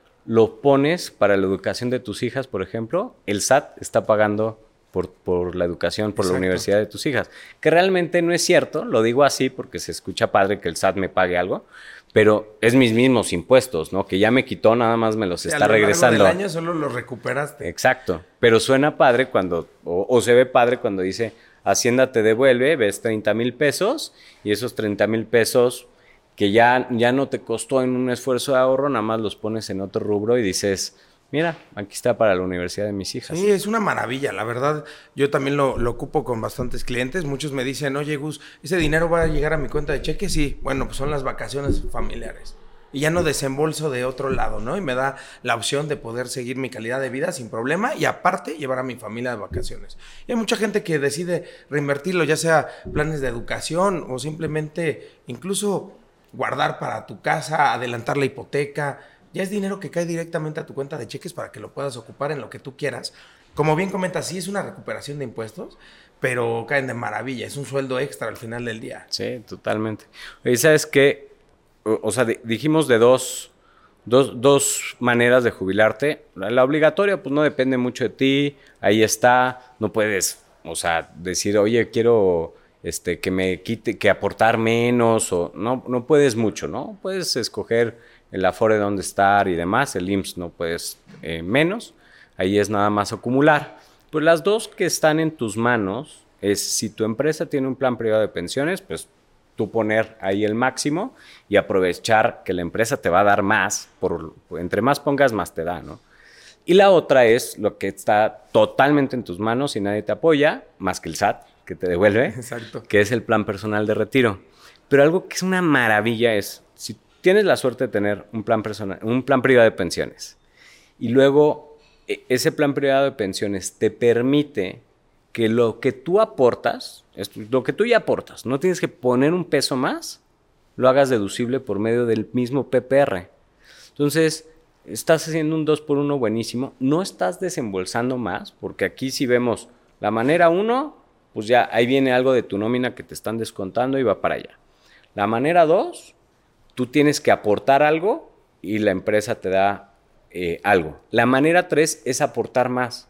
lo pones para la educación de tus hijas, por ejemplo, el S A T está pagando por, por la educación, por Exacto. la universidad de tus hijas. Que realmente no es cierto, lo digo así porque se escucha padre que el S A T me pague algo, pero es mis mismos impuestos, ¿no? Que ya me quitó, nada más me los sí, está a lo regresando. Del año solo los recuperaste. Exacto, pero suena padre cuando, o, o se ve padre cuando dice, Hacienda te devuelve, ves treinta mil pesos y esos treinta mil pesos que ya, ya no te costó en un esfuerzo de ahorro, nada más los pones en otro rubro y dices, mira, aquí está para la universidad de mis hijas. Sí, es una maravilla, la verdad. Yo también lo, lo ocupo con bastantes clientes. Muchos me dicen, oye, Gus, ¿ese dinero va a llegar a mi cuenta de cheque? Sí, bueno, pues son las vacaciones familiares. Y ya no desembolso de otro lado, ¿no? Y me da la opción de poder seguir mi calidad de vida sin problema y aparte llevar a mi familia de vacaciones. Y hay mucha gente que decide reinvertirlo, ya sea planes de educación o simplemente incluso guardar para tu casa, adelantar la hipoteca. Ya es dinero que cae directamente a tu cuenta de cheques para que lo puedas ocupar en lo que tú quieras. Como bien comentas, sí es una recuperación de impuestos, pero caen de maravilla. Es un sueldo extra al final del día. Sí, totalmente. Y ¿sabes qué? O, o sea, de, dijimos de dos, dos, dos maneras de jubilarte. La, la obligatoria, pues no depende mucho de ti. Ahí está. No puedes, o sea, decir, oye, quiero... Este, que me quite, que aportar menos, o no, no puedes mucho, ¿no? Puedes escoger el Afore dónde estar y demás, el I M S S no puedes eh, menos, ahí es nada más acumular. Pues las dos que están en tus manos es, si tu empresa tiene un plan privado de pensiones, pues tú poner ahí el máximo y aprovechar que la empresa te va a dar más, por, entre más pongas, más te da, ¿no? Y la otra es lo que está totalmente en tus manos y nadie te apoya, más que el S A T, que te devuelve, Exacto. que es el plan personal de retiro. Pero algo que es una maravilla es, si tienes la suerte de tener un plan personal, un plan privado de pensiones, y luego ese plan privado de pensiones te permite que lo que tú aportas, lo que tú ya aportas, no tienes que poner un peso más, lo hagas deducible por medio del mismo P P R. Entonces, estás haciendo un dos por uno buenísimo, no estás desembolsando más, porque aquí si vemos la manera uno, pues ya ahí viene algo de tu nómina que te están descontando y va para allá. La manera dos, tú tienes que aportar algo y la empresa te da eh, algo. La manera tres es aportar más.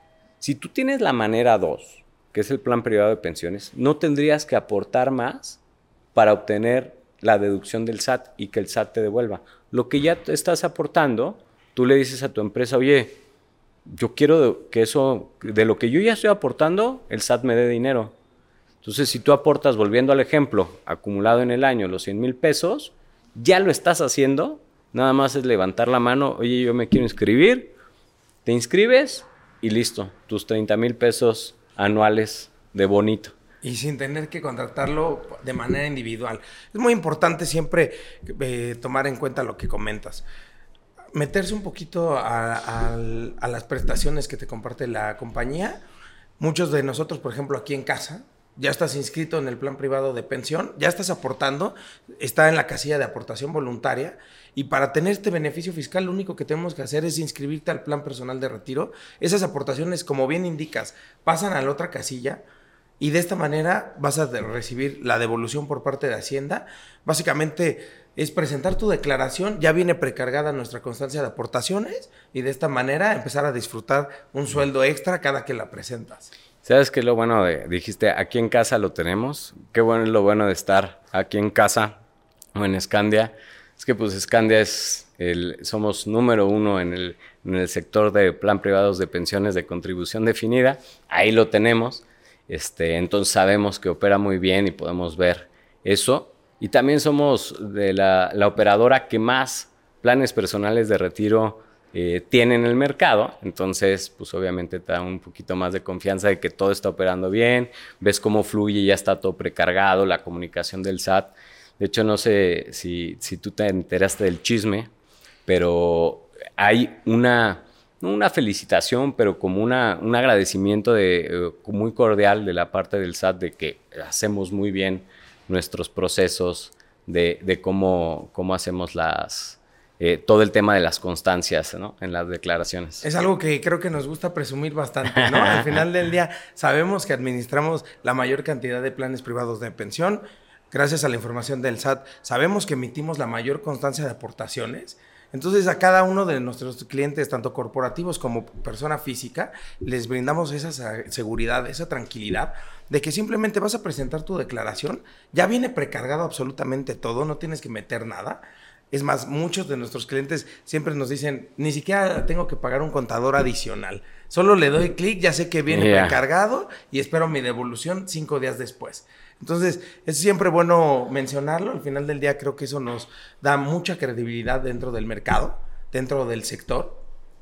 Si tú tienes la manera dos, que es el plan privado de pensiones, no tendrías que aportar más para obtener la deducción del S A T y que el S A T te devuelva. Lo que ya estás aportando, tú le dices a tu empresa, oye, yo quiero que eso, de lo que yo ya estoy aportando, el S A T me dé dinero. Entonces, si tú aportas, volviendo al ejemplo, acumulado en el año los cien mil pesos, ya lo estás haciendo, nada más es levantar la mano, oye, yo me quiero inscribir, te inscribes y listo, tus treinta mil pesos anuales de bonito. Y sin tener que contratarlo de manera individual. Es muy importante siempre eh, tomar en cuenta lo que comentas. Meterse un poquito a, a, a las prestaciones que te comparte la compañía. Muchos de nosotros, por ejemplo, aquí en casa, ya estás inscrito en el plan privado de pensión, ya estás aportando, está en la casilla de aportación voluntaria, y para tener este beneficio fiscal lo único que tenemos que hacer es inscribirte al plan personal de retiro. Esas aportaciones, como bien indicas, pasan a la otra casilla, y de esta manera vas a recibir la devolución por parte de Hacienda. Básicamente es presentar tu declaración, ya viene precargada nuestra constancia de aportaciones y de esta manera empezar a disfrutar un sueldo extra cada que la presentas. ¿Sabes qué es lo bueno de, dijiste, aquí en casa lo tenemos? Qué bueno es lo bueno de estar aquí en casa o en Scandia. Es que pues Scandia es, el, somos número uno en el, en el sector de plan privados de pensiones de contribución definida. Ahí lo tenemos. Este, entonces sabemos que opera muy bien y podemos ver eso. Y también somos de la, la operadora que más planes personales de retiro eh, tiene en el mercado. Entonces, pues obviamente te da un poquito más de confianza de que todo está operando bien. Ves cómo fluye, ya está todo precargado, la comunicación del S A T. De hecho, no sé si, si tú te enteraste del chisme, pero hay una... no una felicitación, pero como una, un agradecimiento de, eh, muy cordial de la parte del S A T de que hacemos muy bien nuestros procesos de, de cómo, cómo hacemos las... Eh, todo el tema de las constancias, ¿no? En las declaraciones. Es algo que creo que nos gusta presumir bastante, ¿no? Al final del día sabemos que administramos la mayor cantidad de planes privados de pensión. Gracias a la información del S A T, sabemos que emitimos la mayor constancia de aportaciones. Entonces, a cada uno de nuestros clientes, tanto corporativos como persona física, les brindamos esa seguridad, esa tranquilidad de que simplemente vas a presentar tu declaración. Ya viene precargado absolutamente todo, no tienes que meter nada. Es más, muchos de nuestros clientes siempre nos dicen, ni siquiera tengo que pagar un contador adicional. Solo le doy clic, ya sé que viene yeah. precargado y espero mi devolución cinco días después. Entonces, es siempre bueno mencionarlo. Al final del día creo que eso nos da mucha credibilidad dentro del mercado, dentro del sector.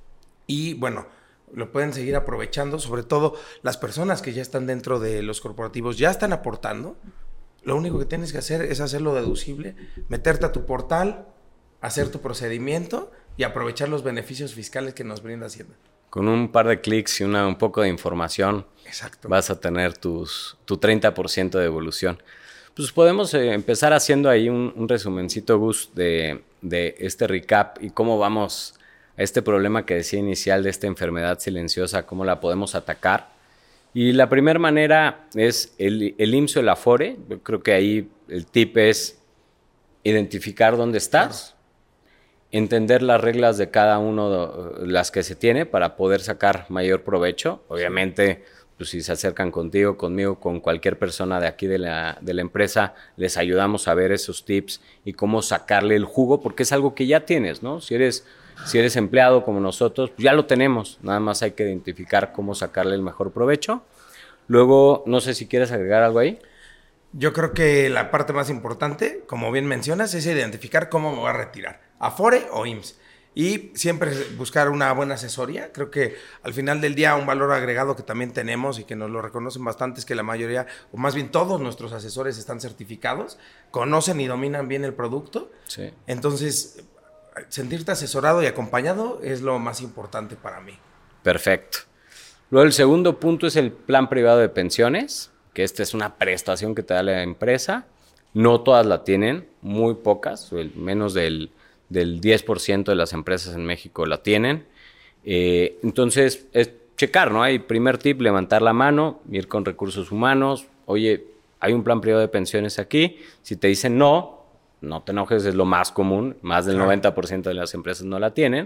Y bueno, lo pueden seguir aprovechando, sobre todo las personas que ya están dentro de los corporativos, ya están aportando. Lo único que tienes que hacer es hacerlo deducible, meterte a tu portal, hacer tu procedimiento y aprovechar los beneficios fiscales que nos brinda Hacienda. Con un par de clics y una, un poco de información, exacto, vas a tener tus, tu treinta por ciento de devolución. Pues podemos eh, empezar haciendo ahí un, un resumencito, Gus, de, de este recap y cómo vamos a este problema que decía inicial de esta enfermedad silenciosa, cómo la podemos atacar. Y la primera manera es el, el I M S S o el Afore. Yo creo que ahí el tip es identificar dónde estás, entender las reglas de cada uno, las que se tiene para poder sacar mayor provecho. Obviamente, pues si se acercan contigo, conmigo, con cualquier persona de aquí de la, de la empresa, les ayudamos a ver esos tips y cómo sacarle el jugo, porque es algo que ya tienes, ¿no? Si eres, si eres empleado como nosotros, pues ya lo tenemos. Nada más hay que identificar cómo sacarle el mejor provecho. Luego, no sé si quieres agregar algo ahí. Yo creo que la parte más importante, como bien mencionas, es identificar cómo me voy a retirar, Afore o I M S S. Y siempre buscar una buena asesoría. Creo que al final del día un valor agregado que también tenemos y que nos lo reconocen bastante es que la mayoría, o más bien todos nuestros asesores están certificados, conocen y dominan bien el producto. Sí. Entonces, sentirte asesorado y acompañado es lo más importante para mí. Perfecto. Luego el segundo punto es el plan privado de pensiones, que esta es una prestación que te da la empresa. No todas la tienen, muy pocas, menos del, del diez por ciento de las empresas en México la tienen. Eh, entonces, es checar, ¿no? Hay primer tip, levantar la mano, ir con recursos humanos. Oye, hay un plan privado de pensiones aquí. Si te dicen no, no te enojes, es lo más común. Más del noventa por ciento de las empresas no la tienen.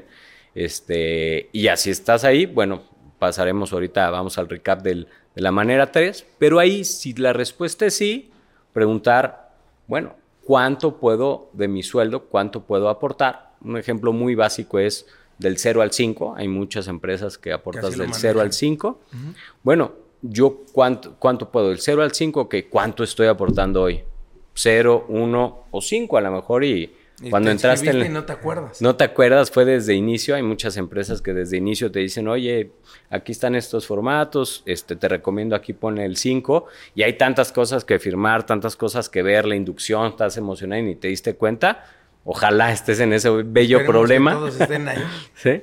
Este, y así estás ahí, bueno, pasaremos ahorita, vamos al recap del, de la manera tres. Pero ahí, si la respuesta es sí, preguntar, bueno, ¿cuánto puedo de mi sueldo, cuánto puedo aportar? Un ejemplo muy básico es del cero al cinco. Hay muchas empresas que aportas que del cero al cinco. Uh-huh. Bueno, yo cuánto, cuánto puedo, del cero al cinco, que cuánto estoy aportando hoy. cero, uno o cinco a lo mejor y... Y cuando entraste en, y no te acuerdas. No te acuerdas, fue desde inicio. Hay muchas empresas que desde inicio te dicen, oye, aquí están estos formatos, este, te recomiendo aquí pone el cinco. Y hay tantas cosas que firmar, tantas cosas que ver, la inducción, estás emocionado y ni te diste cuenta. Ojalá estés en ese bello Esperemos problema. Que todos estén ahí. ¿Sí?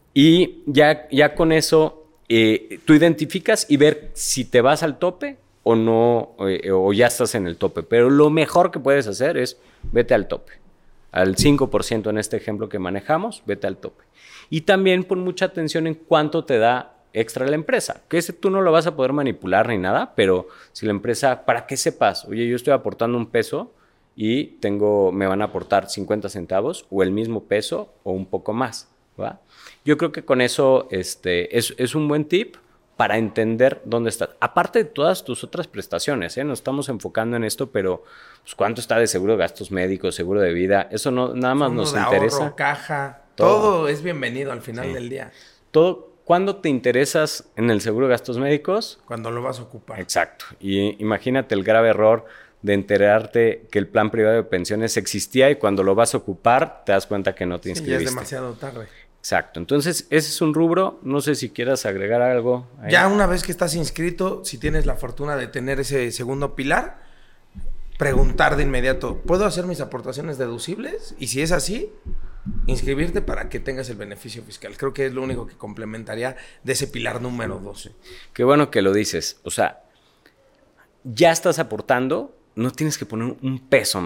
Y ya, ya con eso, eh, tú identificas y ver si te vas al tope o no, eh, o ya estás en el tope. Pero lo mejor que puedes hacer es vete al tope. Al cinco por ciento en este ejemplo que manejamos, vete al tope. Y también pon mucha atención en cuánto te da extra la empresa, que ese tú no lo vas a poder manipular ni nada, pero si la empresa, para que sepas, oye, yo estoy aportando un peso y tengo, me van a aportar cincuenta centavos o el mismo peso o un poco más, ¿va? Yo creo que con eso este, es, es un buen tip para entender dónde estás. Aparte de todas tus otras prestaciones, ¿eh? Nos estamos enfocando en esto, pero pues, ¿cuánto está de seguro de gastos médicos, seguro de vida? Eso no, nada más nos interesa. Ahorro, caja, todo. todo es bienvenido al final sí. del día. Todo. ¿Cuándo te interesas en el seguro de gastos médicos? Cuando lo vas a ocupar. Exacto. Y imagínate el grave error de enterarte que el plan privado de pensiones existía y cuando lo vas a ocupar te das cuenta que no te inscribiste. Sí, ya es demasiado tarde. Exacto. Entonces, ese es un rubro. No sé si quieras agregar algo ahí. Ya una vez que estás inscrito, si tienes la fortuna de tener ese segundo pilar, preguntar de inmediato, ¿puedo hacer mis aportaciones deducibles? Y si es así, inscribirte para que tengas el beneficio fiscal. Creo que es lo único que complementaría de ese pilar número doce. Qué bueno que lo dices. O sea, ya estás aportando, no tienes que poner un peso más.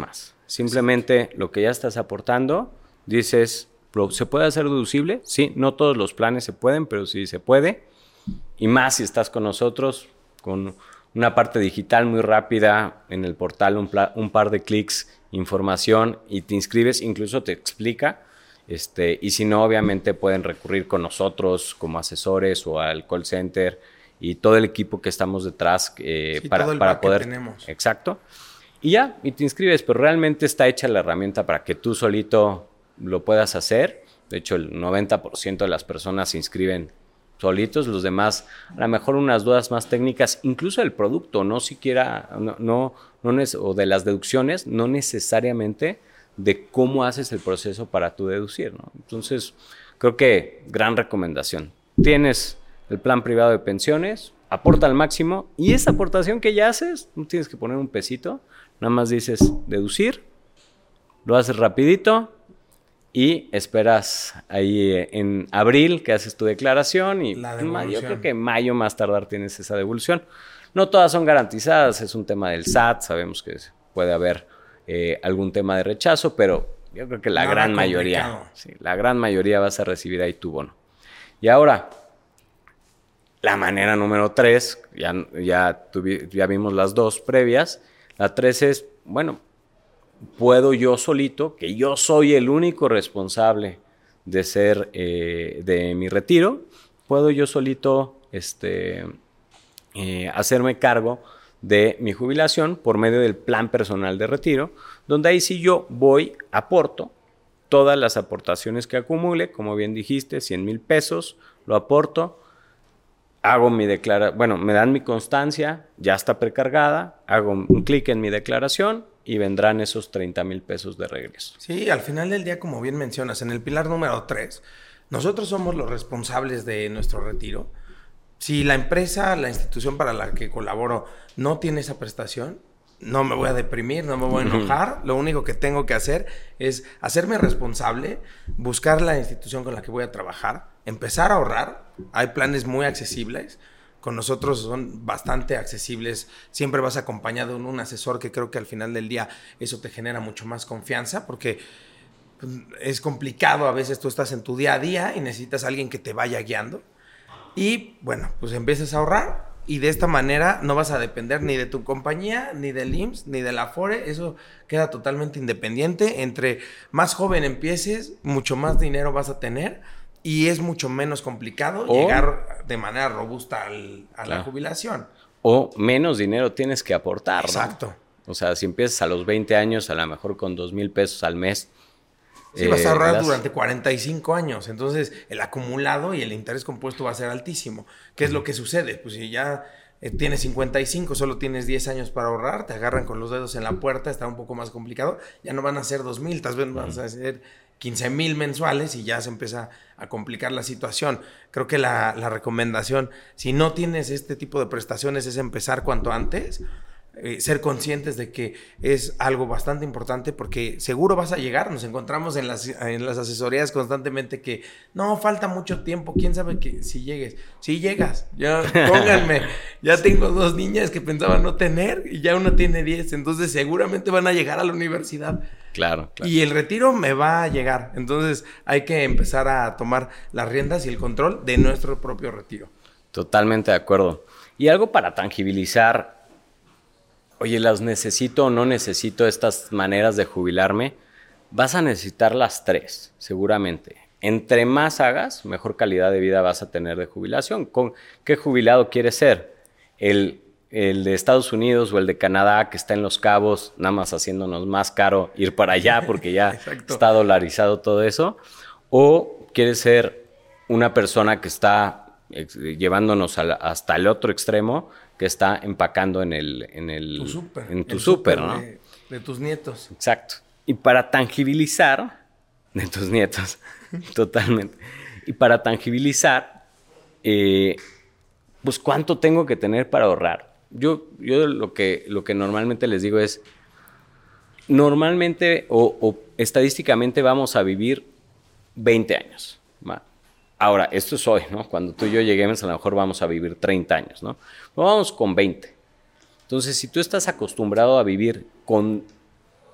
Simplemente lo que ya estás aportando, dices, ¿se puede hacer deducible? Sí, no todos los planes se pueden, pero sí se puede. Y más si estás con nosotros, con una parte digital muy rápida en el portal, un, un par de clics, información y te inscribes, incluso te explica. Este, y si no, obviamente pueden recurrir con nosotros como asesores o al call center y todo el equipo que estamos detrás eh, sí, para, todo el para poder. tenemos. Exacto. Y ya, y te inscribes, pero realmente está hecha la herramienta para que tú solito lo puedas hacer. De hecho, el noventa por ciento de las personas se inscriben solitos, los demás, a lo mejor unas dudas más técnicas, incluso del producto, no siquiera, no, no, no o de las deducciones, no necesariamente de cómo haces el proceso para tu deducir, ¿no? Entonces, creo que gran recomendación. Tienes el plan privado de pensiones, aporta al máximo, y esa aportación que ya haces, no tienes que poner un pesito, nada más dices deducir, lo haces rapidito, y esperas ahí en abril que haces tu declaración y en mayo, yo creo que en mayo más tardar tienes esa devolución. No todas son garantizadas, es un tema del S A T, sabemos que puede haber eh, algún tema de rechazo, pero yo creo que la Nada gran mayoría, sí, la gran mayoría vas a recibir ahí tu bono. Y ahora, la manera número tres, ya, ya, tuvi, ya vimos las dos previas, la tres es, bueno, puedo yo solito, que yo soy el único responsable de ser, eh, de mi retiro, puedo yo solito este, eh, hacerme cargo de mi jubilación por medio del plan personal de retiro, donde ahí sí yo voy, aporto todas las aportaciones que acumule, como bien dijiste, cien mil pesos, lo aporto, hago mi declaración, bueno, me dan mi constancia, ya está precargada, hago un clic en mi declaración, y vendrán esos treinta mil pesos de regreso. Sí, al final del día, como bien mencionas, en el pilar número tres, nosotros somos los responsables de nuestro retiro. Si la empresa, la institución para la que colaboro no tiene esa prestación, no me voy a deprimir, no me voy a enojar. Lo único que tengo que hacer es hacerme responsable, buscar la institución con la que voy a trabajar, empezar a ahorrar. Hay planes muy accesibles. Con nosotros son bastante accesibles. Siempre vas acompañado de un asesor que creo que al final del día eso te genera mucho más confianza porque pues, es complicado. A veces tú estás en tu día a día y necesitas a alguien que te vaya guiando. Y bueno, pues empiezas a ahorrar y de esta manera no vas a depender ni de tu compañía, ni del I M S S, ni de la Afore. Eso queda totalmente independiente. Entre más joven empieces, mucho más dinero vas a tener. Y es mucho menos complicado o, llegar de manera robusta al, a claro. la jubilación. O menos dinero tienes que aportar, Exacto. ¿no? O sea, si empiezas a los veinte años, a lo mejor con dos mil pesos al mes. Sí, eh, vas a ahorrar las... durante cuarenta y cinco años. Entonces, el acumulado y el interés compuesto va a ser altísimo. ¿Qué uh-huh. es lo que sucede? Pues si ya eh, tienes cincuenta y cinco, solo tienes diez años para ahorrar, te agarran con los dedos en la puerta, está un poco más complicado. Ya no van a ser dos mil, tal vez uh-huh. van a ser quince mil mensuales y ya se empieza a complicar la situación. Creo que la, la recomendación, si no tienes este tipo de prestaciones, es empezar cuanto antes, eh, ser conscientes de que es algo bastante importante porque seguro vas a llegar. Nos encontramos en las, en las asesorías constantemente que no, falta mucho tiempo, quién sabe que si llegues. Si llegas, ya pónganme, ya tengo dos niñas que pensaba no tener y ya una tiene diez, entonces seguramente van a llegar a la universidad. Claro, claro. Y el retiro me va a llegar. Entonces hay que empezar a tomar las riendas y el control de nuestro propio retiro. Totalmente de acuerdo. Y algo para tangibilizar, oye, ¿las necesito o no necesito estas maneras de jubilarme? Vas a necesitar las tres, seguramente. Entre más hagas, mejor calidad de vida vas a tener de jubilación. ¿Con qué jubilado quieres ser? El... el de Estados Unidos o el de Canadá que está en Los Cabos, nada más haciéndonos más caro ir para allá porque ya está dolarizado todo eso, o quieres ser una persona que está eh, llevándonos a la, hasta el otro extremo, que está empacando en el en el tu súper, en tu súper, ¿no? De, de tus nietos. Exacto. Y para tangibilizar de tus nietos, totalmente. Y para tangibilizar, eh, pues cuánto tengo que tener para ahorrar. Yo, yo lo que, lo que normalmente les digo es, normalmente o, o estadísticamente vamos a vivir veinte años. ¿va? Ahora, esto es hoy, ¿no? Cuando tú y yo lleguemos, a lo mejor vamos a vivir treinta años, ¿no? Pero vamos con veinte. Entonces, si tú estás acostumbrado a vivir con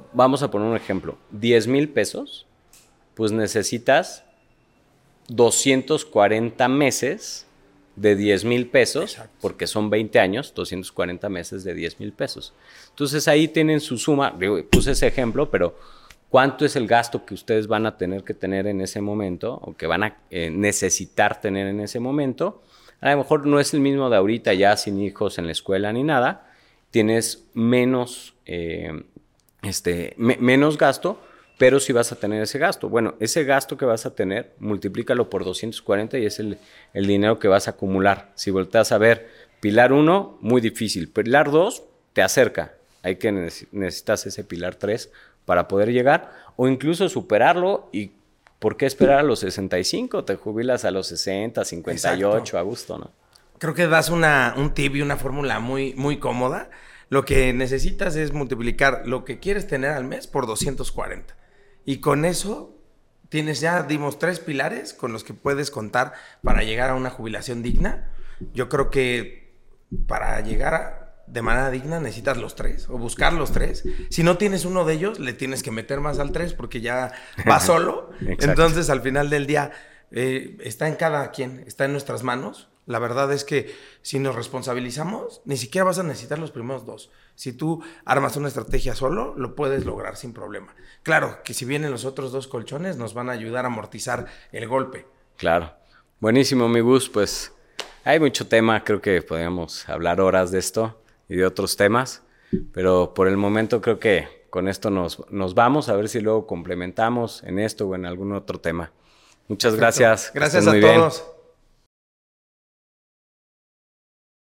vamos a poner un ejemplo, diez mil pesos, pues necesitas doscientos cuarenta meses de diez mil pesos, exacto, porque son veinte años, doscientos cuarenta meses de diez mil pesos. Entonces ahí tienen su suma, digo, puse ese ejemplo, pero ¿cuánto es el gasto que ustedes van a tener que tener en ese momento o que van a eh, necesitar tener en ese momento? A lo mejor no es el mismo de ahorita ya sin hijos en la escuela ni nada, tienes menos, eh, este, me, menos gasto, pero sí vas a tener ese gasto. Bueno, ese gasto que vas a tener, multiplícalo por doscientos cuarenta y es el, el dinero que vas a acumular. Si volteas a ver, pilar uno, muy difícil. Pilar dos, te acerca. Hay que necesitas ese pilar tres para poder llegar o incluso superarlo. ¿Y por qué esperar a los sesenta y cinco? Te jubilas a los sesenta, cincuenta y ocho, exacto, a gusto, ¿no? Creo que das una, un tip y una fórmula muy, muy cómoda. Lo que necesitas es multiplicar lo que quieres tener al mes por doscientos cuarenta. Y con eso tienes ya, dimos, tres pilares con los que puedes contar para llegar a una jubilación digna. Yo creo que para llegar a, de manera digna necesitas los tres o buscar los tres. Si no tienes uno de ellos, le tienes que meter más al tres porque ya va solo. Entonces, al final del día, eh, está en cada quien, está en nuestras manos. La verdad es que si nos responsabilizamos, ni siquiera vas a necesitar los primeros dos. Si tú armas una estrategia solo, lo puedes lograr sin problema. Claro, que si vienen los otros dos colchones, nos van a ayudar a amortizar el golpe. Claro. Buenísimo, mi Gus. Pues hay mucho tema. Creo que podríamos hablar horas de esto y de otros temas. Pero por el momento creo que con esto nos, nos vamos. A ver si luego complementamos en esto o en algún otro tema. Muchas Perfecto. gracias. Gracias a todos. Bien.